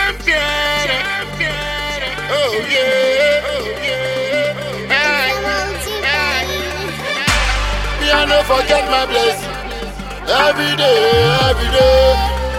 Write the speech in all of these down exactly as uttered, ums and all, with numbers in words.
Oh yeah, oh yeah. Me I no forget my blessing. Every day, every day.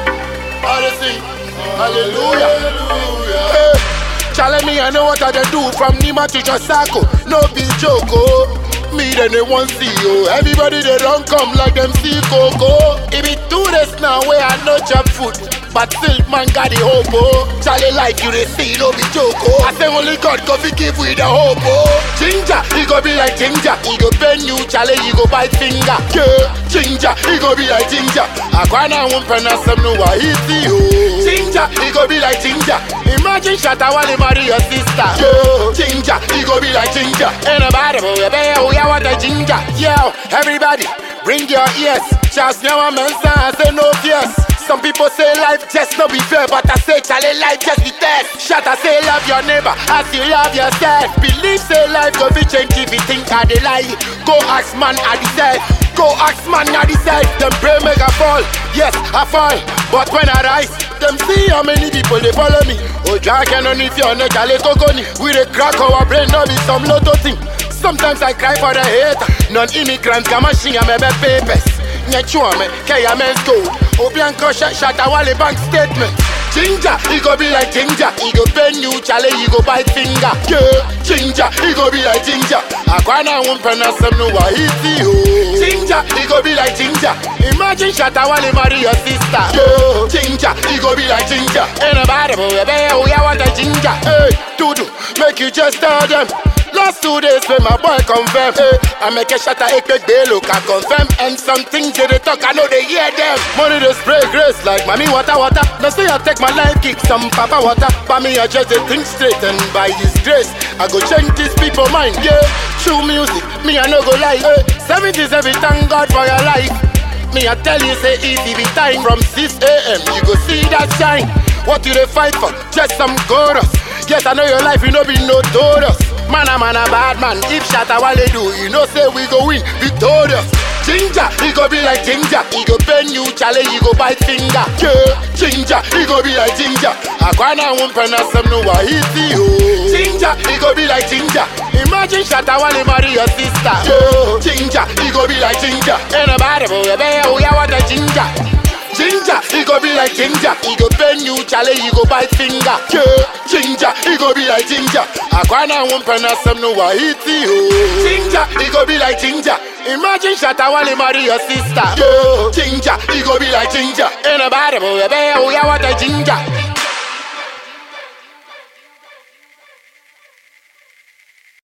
Honestly, hallelujah, hallelujah. Hey. Challenge me, I know what I do from Nima to Josako. No be joke, oh. Me then they want see you. Everybody they don't come like them see Coco. It be two days now where I no chop food, but still man got the hope, oh. Charlie like you they see no be joke, oh. I say only God go be give with the hope, oh. Ginger, he go be like ginger. He go bend you, Charlie, he go bite finger. Yeah, ginger, he go be like ginger. I can't won't pronounce some no I hit you. Ginger, he go be like ginger. Imagine Shatta Wale marry your sister. Yeah, ginger, he go be like ginger. Ain't nobody but we I want a ginger. Yo, everybody, bring your ears. Charles now I'm I say no fears. Some people say life just no be fair, but I say Charlie life just be test. Shatta say love your neighbor as you love yourself. Believe say life go be change if you think I dey lie. Go ask man I decide. Go ask man I decide. Them pray make I fall. Yes I fall, but when I rise, them see how many people they follow me. Oh Jack and on if you're not Charlie Coconi. We dey crack our brain no be some lotto thing. Sometimes I cry for the hate. Non-immigrants come and sing me papers. Nyachuame, Kaya men's gold. Obianko Shatta Wale bank statement. Ginger, he go be like ginger. He go bend you, Charlie, he go bite finger. Yeah, ginger, he go be like ginger. I can't won't pronounce some no I hit you. Ginger, he go be like ginger. Imagine Shatta Wale marry your sister. Yeah, ginger, he go be like ginger. Ain't nobody but we I want a ginger. Hey, Dudu, make you just tell them. Last two days when my boy confirm, hey, I make a Shatta Ekpek Belo can confirm. And some things they talk, I know they hear them. Money they spray grace like mommy water water. Now say I take my life kick some papa water. But me I just they think straight and by his grace I go change these people mind. Yeah, true music, me I no go lie. Hey, seventies every thank God for your life. Me I tell you say easy be time from six A M you go see that shine. What you they fight for? Just some chorus. Yes I know your life you no be notorious. Man a man a bad man. If Shatta Wale do, you know say we go win victorious. Ginger, he go be like ginger. He go bend you, Charlie, he go bite finger. Yeah, ginger, he go be like ginger. I can't won't pronounce some no I hit you. Ginger, he go be like ginger. Imagine Shatta Wale marry your sister. Yeah, ginger, he go be like ginger. Ain't nobody but we I want a ginger. Ginger, he go be like ginger. He go bend you, Charlie, he go bite finger. Yeah, ginger, he go be like ginger. I can't won't pronounce some no I hit you. Ginger, he go be like ginger. Imagine Shatta Wale marry your sister. Yeah, ginger, he go be like ginger. Ain't nobody but we I want a ginger.